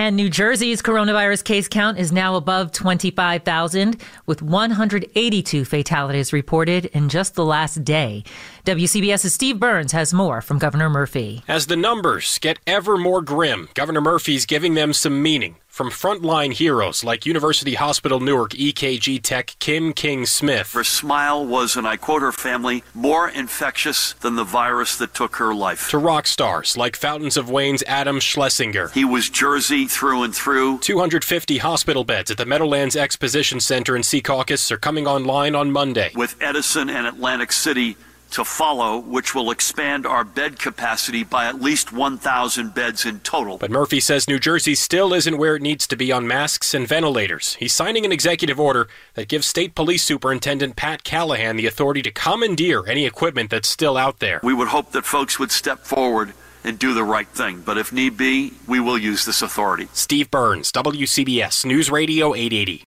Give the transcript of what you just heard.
And New Jersey's coronavirus case count is now above 25,000, with 182 fatalities reported in just the last day. WCBS's Steve Burns has more from Governor Murphy. As the numbers get ever more grim, Governor Murphy's giving them some meaning. From frontline heroes like University Hospital Newark EKG tech Kim King-Smith. Her smile was, and I quote her family, more infectious than the virus that took her life. To rock stars like Fountains of Wayne's Adam Schlesinger. He was Jersey through and through. 250 hospital beds at the Meadowlands Exposition Center in Secaucus are coming online on Monday. With Edison and Atlantic City to follow, which will expand our bed capacity by at least 1,000 beds in total. But Murphy says New Jersey still isn't where it needs to be on masks and ventilators. He's signing an executive order that gives State Police Superintendent Pat Callahan the authority to commandeer any equipment that's still out there. We would hope that folks would step forward and do the right thing. But if need be, we will use this authority. Steve Burns, WCBS News Radio 880.